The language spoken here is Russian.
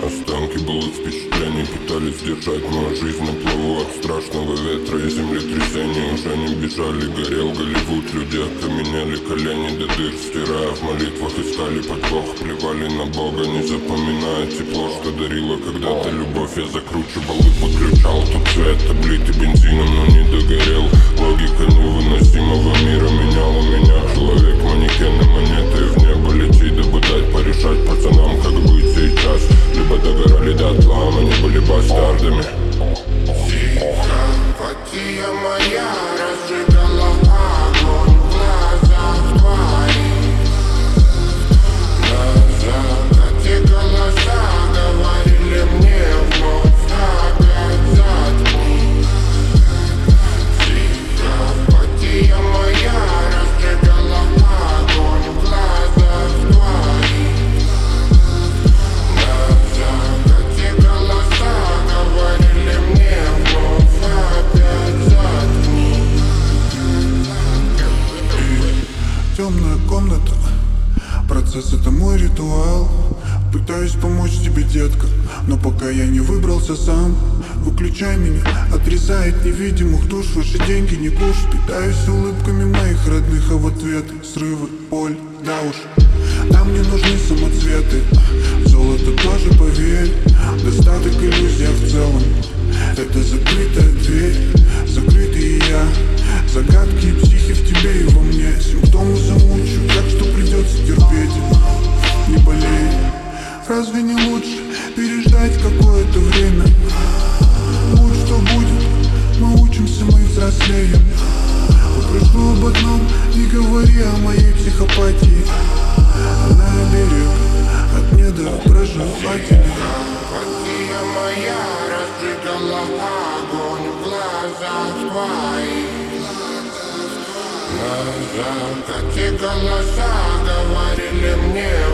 Останки былых впечатлений пытались держать мою жизнь на плаву от страшного ветра и землетрясений. Уже не бежали, горел Голливуд, люди окаменели, колени до дыр стирая, в молитвах искали подвох, плевали на Бога, не запоминая тепло, что дарила когда-то любовь. Я закручивал и подключал, тут цвет облитый бензином, но не догорел. Логика невыносимого мира меняла меня. Человек, манекен и монеты в небо летит, дабы дать порешать пацанам, как быть сейчас. Либо догорали дотла, мы не были бастардами. Симпатия моя разжигала огонь в глазах твоих. На закате голоса говорили мне вновь опять заткни. Симпатия моя разжигала огонь в глазах твоих. На закате голоса говорили мне вновь опять заткни. Темная комната, процесс — это мой ритуал. Пытаюсь помочь тебе, детка, но пока я не выбрался сам. Выключай меня, отрезает невидимых душ. Ваши деньги не куш. Питаюсь улыбками моих родных, а в ответ срывы, боль, да уж. Нам не нужны самоцветы, золото тоже, поверь. Достаток иллюзия в целом, это закрытая дверь, закрытый я. Загадки и психи в тебе и во мне. Симптомы замучу, так что придется терпеть. Не болей, разве не лучше переждать какое-то время? Будь что будет, мы учимся, мы взрослеем. Попрошу об одном, не говори о моей психопатии. На берег от недопроживателей. Симпатия моя разжигала огонь в глазах твоих. На закате голоса говорили мне